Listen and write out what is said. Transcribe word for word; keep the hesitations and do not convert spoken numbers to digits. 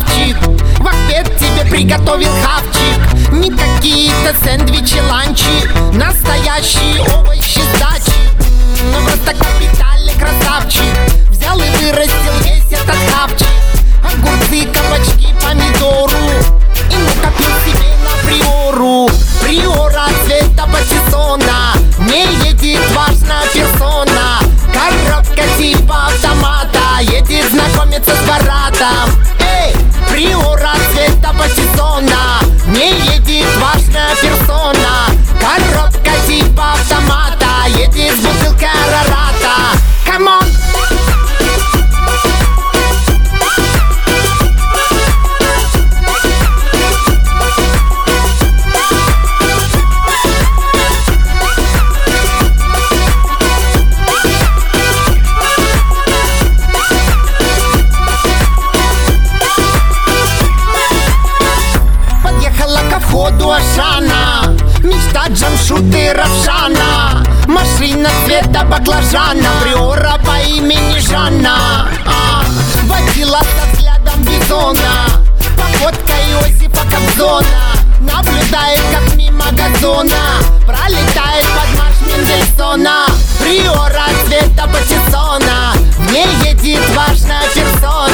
шкафчик. В ответ тебе приготовил хавчик. Не какие-то сэндвичи, ланчи, настоящие овощи с дачи. Ну просто капитальный красавчик. Взял и вырастил весь этот хавчик. Огурцы, кабачки, помидору. И накопил себе на приору. Приора цвета патиссона. Не едет важная персона. Коробка типа автомата. Едет знакомиться с Баратом. Эй, приора цвета патиссона. Не едет важная персона. Коробка типа автомата. Едет с бутылкой Арарата. Камон! Ходу Ашана, мечта Джамшуты Равшана. Машина цвета баклажана, приора по имени Жанна. а, Водила со взглядом бизона, походка Иосифа Кобзона. Наблюдает, как мимо газона пролетает под марш Мендельсона. Приора цвета патиссона. В ней едет важная персона.